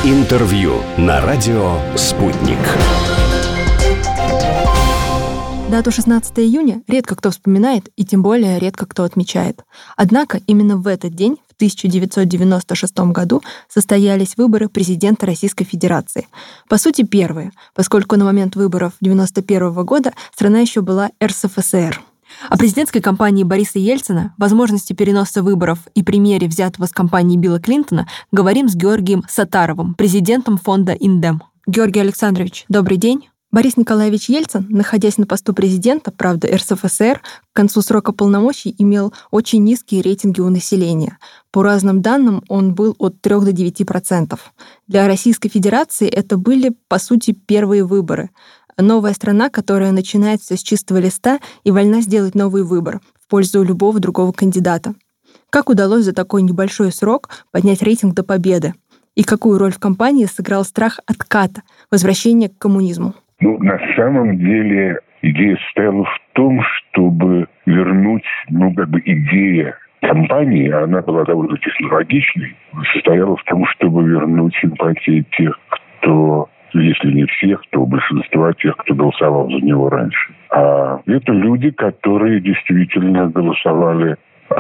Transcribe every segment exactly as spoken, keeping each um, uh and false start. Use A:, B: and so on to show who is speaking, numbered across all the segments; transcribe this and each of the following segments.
A: Интервью на радио «Спутник».
B: Дату шестнадцатого июня редко кто вспоминает и тем более редко кто отмечает. Однако именно в этот день, в тысяча девятьсот девяносто шестом году, состоялись выборы президента Российской Федерации. По сути, первые, поскольку на момент выборов девяносто первого года страна еще была эр эс эф эс эр. О президентской кампании Бориса Ельцина, возможности переноса выборов и примере взятого с кампании Билла Клинтона говорим с Георгием Саттаровым, президентом фонда «Индем». Георгий Александрович, добрый день. Борис Николаевич Ельцин, находясь на посту президента, правда, эр эс эф эс эр, к концу срока полномочий имел очень низкие рейтинги у населения. По разным данным, он был от трёх до девяти процентов. Для Российской Федерации это были, по сути, первые выборы. Новая страна, которая начинает все с чистого листа и вольна сделать новый выбор в пользу любого другого кандидата. Как удалось за такой небольшой срок поднять рейтинг до победы? И какую роль в кампании сыграл страх отката, возвращения к коммунизму?
C: Ну, на самом деле идея состояла в том, чтобы вернуть, ну, как бы идея кампании, она была довольно технологичной, состояла в том, чтобы вернуть симпатии тех, кто, если не всех, то большинства тех, кто голосовал за него раньше. А это люди, которые действительно голосовали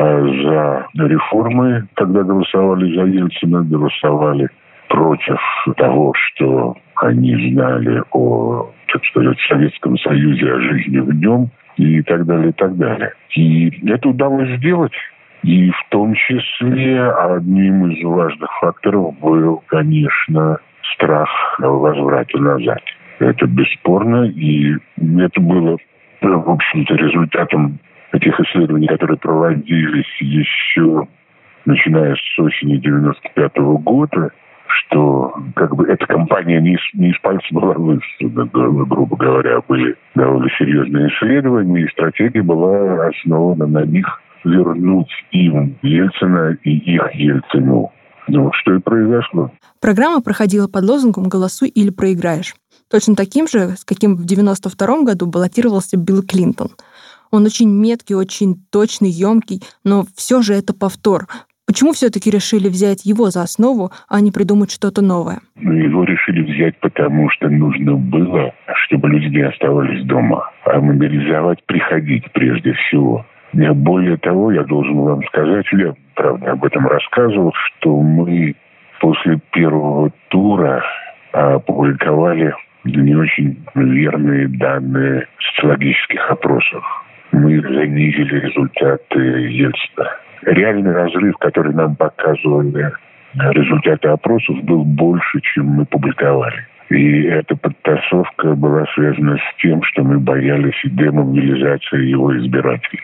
C: а, за реформы, когда голосовали за Ельцина, голосовали против того, что они знали о, так сказать, Советском Союзе, о жизни в нем и так далее, и так далее. И это удалось сделать. И в том числе одним из важных факторов был, конечно, страх возврата назад. Это бесспорно. И это было, в общем-то, результатом этих исследований, которые проводились еще начиная с осени девяносто пятого года, что как бы эта кампания не из, не из пальца была высосана, грубо говоря, были довольно серьезные исследования, и стратегия была основана на них вернуть им Ельцина и их Ельцину. Ну, что и произошло.
B: Программа проходила под лозунгом «Голосуй или проиграешь». Точно таким же, с каким в девяносто втором году баллотировался Билл Клинтон. Он очень меткий, очень точный, емкий, но все же это повтор. Почему все-таки решили взять его за основу, а не придумать что-то новое?
C: Ну, его решили взять, потому что нужно было, чтобы люди не оставались дома, а мобилизовать, приходить прежде всего. Более того, я должен вам сказать, я, правда, об этом рассказывал, что мы после первого тура опубликовали не очень верные данные социологических опросов. Мы занизили результаты Ельцина. Реальный разрыв, который нам показывали результаты опросов, был больше, чем мы публиковали. И эта подтасовка была связана с тем, что мы боялись демобилизации его избирателей.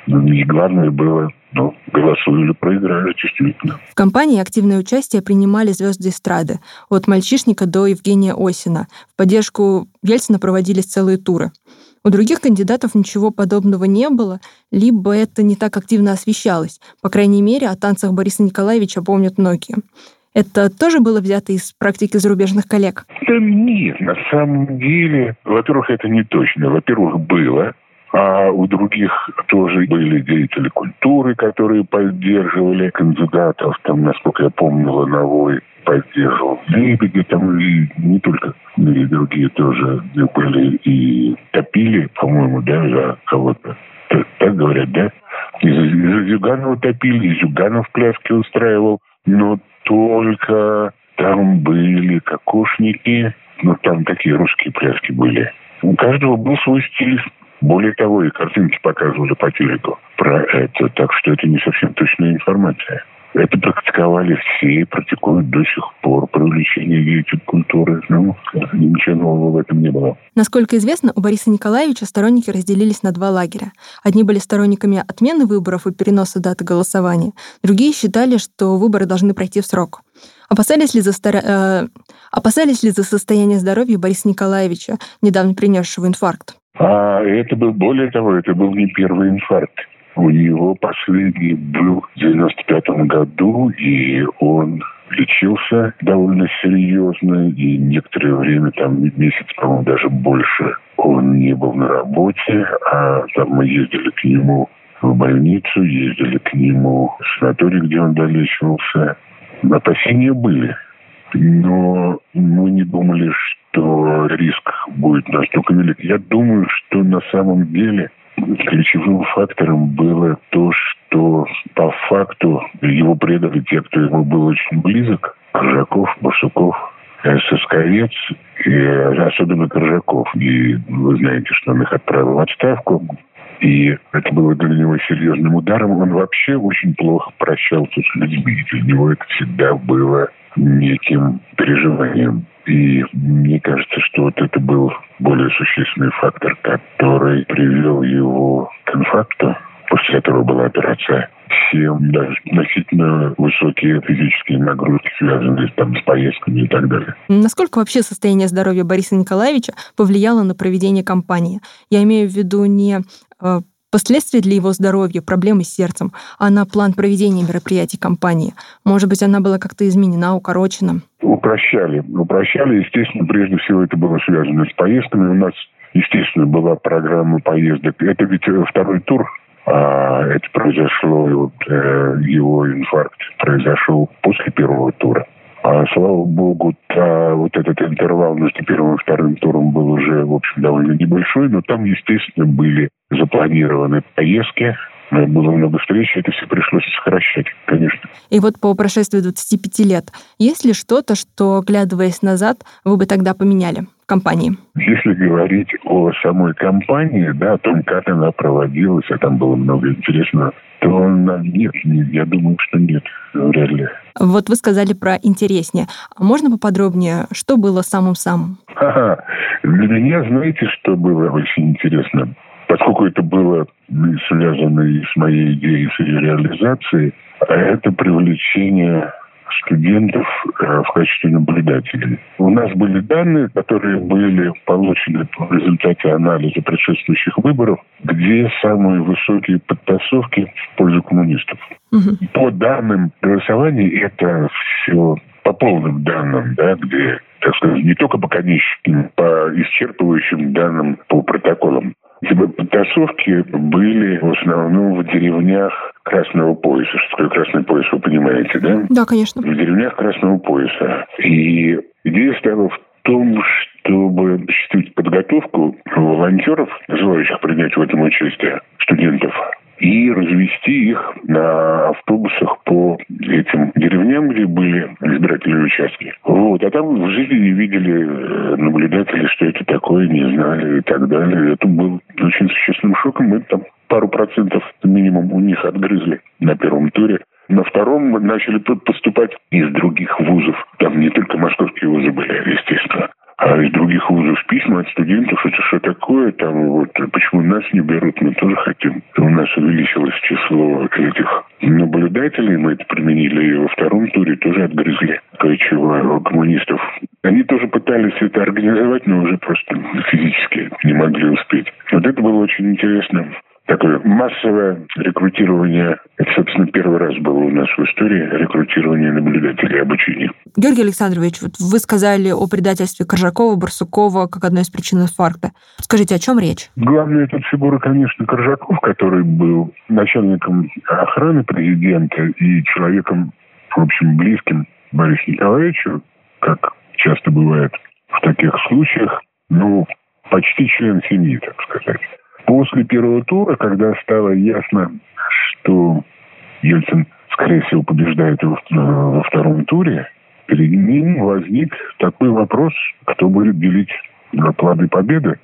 C: И главное было, ну, голосуй или проиграешь, действительно.
B: В кампании активное участие принимали звезды эстрады, от «Мальчишника» до Евгения Осина. В поддержку Ельцина проводились целые туры. У других кандидатов ничего подобного не было, либо это не так активно освещалось. По крайней мере, о танцах Бориса Николаевича помнят многие. Это тоже было взято из практики зарубежных коллег?
C: Да нет, на самом деле, во-первых, это не точно. Во-первых, было. А у других тоже были деятели культуры, которые поддерживали кандидатов. Там, насколько я помню, Лановой поддерживал Лебедя, там и не только, и другие тоже были и топили, по-моему, да, за кого-то. Так, так говорят, да? И за, за Зюганова топили, и Зюганов пляски устраивал. Но только там были кокошники, ну, там такие русские пляски были. У каждого был свой стиль. Более того, и картинки показывали по телеку про это, так что это не совсем точная информация. Это практиковали все и практикуют до сих пор. Привлечение деятелей культуры. Ну, ничего нового в этом не было.
B: Насколько известно, у Бориса Николаевича сторонники разделились на два лагеря. Одни были сторонниками отмены выборов и переноса даты голосования. Другие считали, что выборы должны пройти в срок. Опасались ли за, стар... э... Опасались ли за состояние здоровья Бориса Николаевича, недавно перенесшего инфаркт?
C: А это был, более того, это был не первый инфаркт. У него последний был в девяносто пятом году, и он лечился довольно серьезно, и некоторое время, там месяц, по-моему, даже больше, он не был на работе, а там мы ездили к нему в больницу, ездили к нему в санаторий, где он долечивался. Опасения были. но мы не думали, что риск будет настолько велик. Я думаю, что на самом деле ключевым фактором было то, что по факту его предали те, кто ему был очень близок. Коржаков, Барсуков, Сысковец, и особенно Коржаков. И вы знаете, что он их отправил в отставку. И это было для него серьезным ударом. Он вообще очень плохо прощался с людьми. Для него это всегда было неким переживанием. И мне кажется, что вот это был более существенный фактор, который привел его к инфаркту, после которого была операция. Все даже относительно высокие физические нагрузки, связанные там, с поездками и так далее.
B: Насколько вообще состояние здоровья Бориса Николаевича повлияло на проведение кампании? Я имею в виду не э, последствия для его здоровья, проблемы с сердцем, а на план проведения мероприятий кампании. Может быть, она была как-то изменена, укорочена?
C: Упрощали. Упрощали. Естественно, прежде всего это было связано с поездками. У нас, естественно, была программа поездок. Это ведь второй тур. А это произошло, вот, э, его инфаркт произошел после первого тура. А, слава богу, та, вот этот интервал между первым и вторым туром был уже, в общем, довольно небольшой, но там, естественно, были запланированы поездки, было много встреч, это все пришлось сокращать, конечно.
B: И вот по прошествии двадцати пяти лет, есть ли что-то, что, оглядываясь назад, вы бы тогда поменяли в компании?
C: Если говорить о самой кампании, да, о том, как она проводилась, а там было много интересного, то нет, нет, я думаю, что нет, вряд ли.
B: Вот вы сказали про интереснее. А можно поподробнее, что было самым-самым?
C: Ага. Для меня, знаете, что было очень интересно? Поскольку это было связано и с моей идеей, с ее реализацией, а это привлечение студентов в качестве наблюдателей. У нас были данные, которые были получены в результате анализа предшествующих выборов, где самые высокие подтасовки в пользу коммунистов. Угу. По данным голосования, это все по полным данным, да, где, так сказать, не только по конечным, по исчерпывающим данным по протоколам. Эти подтасовки были в основном в деревнях Красного пояса. Что такое Красный пояс, вы понимаете, да?
B: Да, конечно.
C: В деревнях Красного пояса. И идея стояла в том, чтобы осуществить подготовку волонтеров, желающих принять в этом участие, студентов, и развести их на автобусах по этим деревням, где были избирательные участки. Вот. А там в жизни не видели наблюдатели, что это такое, не знали и так далее. Это был очень существенным шоком. Мы там пару процентов минимум у них отгрызли на первом туре. На втором мы начали поступать из других вузов. Там не только московские вузы были, естественно, а из других вузов письма от студентов, это что такое, там вот, почему нас не берут, мы тоже хотим. У нас увеличилось число этих наблюдателей, мы это применили и во втором туре, тоже отгрызли кое-чего коммунистов. Они тоже пытались это организовать, но уже просто физически не могли успеть. Вот это было очень интересно. Такое массовое рекрутирование. Это, собственно, первый раз было у нас в истории рекрутирование наблюдателей и обучение.
B: Георгий Александрович, вот вы сказали о предательстве Коржакова, Барсукова как одной из причин инфаркта. Скажите, о чем речь?
C: Главная тут фигура, конечно, Коржаков, который был начальником охраны президента и человеком, в общем, близким Борису Николаевичу, как часто бывает в таких случаях, ну, почти член семьи, так сказать. После первого тура, когда стало ясно, что Ельцин, скорее всего, побеждает во втором туре, перед ним возник такой вопрос, кто будет делить плоды победы.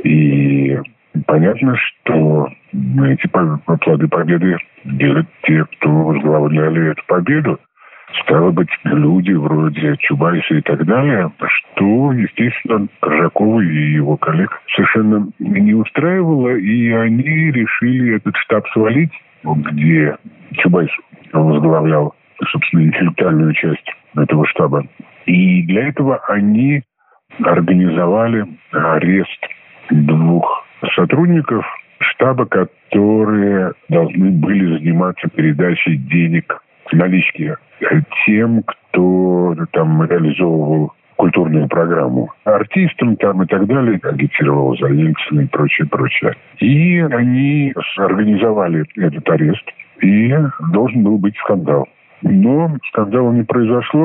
C: И понятно, что эти плоды победы делят те, кто возглавляли эту победу. Стало быть, люди вроде Чубайса и так далее, что, естественно, Коржакова и его коллег совершенно не устраивало, и они решили этот штаб свалить, где Чубайс возглавлял, собственно, интеллектуальную часть этого штаба. И для этого они организовали арест двух сотрудников штаба, которые должны были заниматься передачей денег, налички тем, кто там реализовывал культурную программу. Артистам там и так далее, агитировал за Ельцина и прочее, прочее. И они организовали этот арест, и должен был быть скандал. Но скандала не произошло.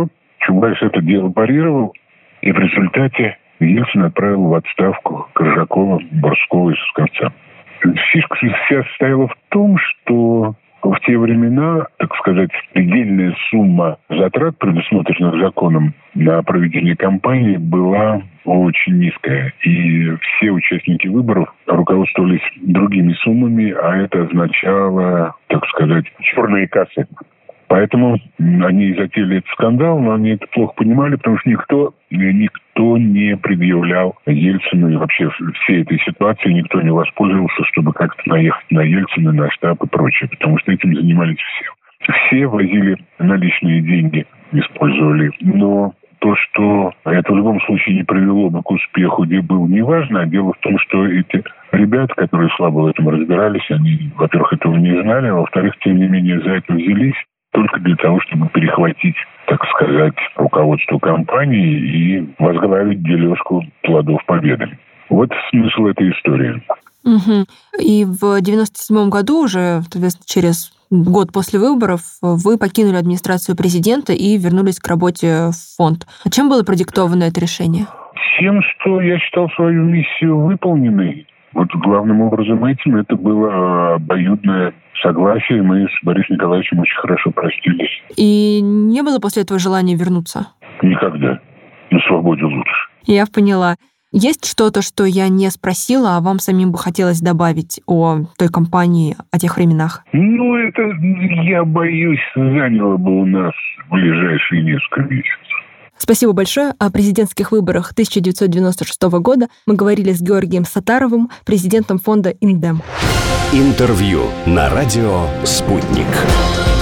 C: Чубайс это дело парировал, и в результате Ельцин отправил в отставку Коржакова, Борского и Сосковца. Фишка вся состояла в том, что в те времена, так сказать, предельная сумма затрат, предусмотренных законом на проведение кампании, была очень низкая. И все участники выборов руководствовались другими суммами, а это означало, так сказать, черные кассы. Поэтому они и затеяли этот скандал, но они это плохо понимали, потому что никто, никто не предъявлял Ельцину и вообще всей этой ситуации никто не воспользовался, чтобы как-то наехать на Ельцина, на штаб и прочее, потому что этим занимались все. Все возили наличные деньги, использовали, но то, что это в любом случае не привело бы к успеху, где был, неважно. А дело в том, что эти ребята, которые слабо в этом разбирались, они, во-первых, этого не знали, а во-вторых, тем не менее, за это взялись только для того, чтобы перехватить, так сказать, руководство компании и возглавить дележку плодов победы. Вот смысл этой истории.
B: Угу. И в девяносто седьмом году, уже через год после выборов, вы покинули администрацию президента и вернулись к работе в фонд. А чем было продиктовано это решение?
C: Тем, что я считал свою миссию выполненной. Вот главным образом этим это было обоюдное согласие. Мы с Борисом Николаевичем очень хорошо простились.
B: И не было после этого желания вернуться?
C: Никогда. На свободе лучше.
B: Я поняла. Есть что-то, что я не спросила, а вам самим бы хотелось добавить о той компании, о тех временах?
C: Ну, это, я боюсь, заняло бы у нас ближайшие несколько месяцев.
B: Спасибо большое. О президентских выборах тысяча девятьсот девяносто шестого года мы говорили с Георгием Саттаровым, президентом фонда «Индем».
A: Интервью на радио «Спутник».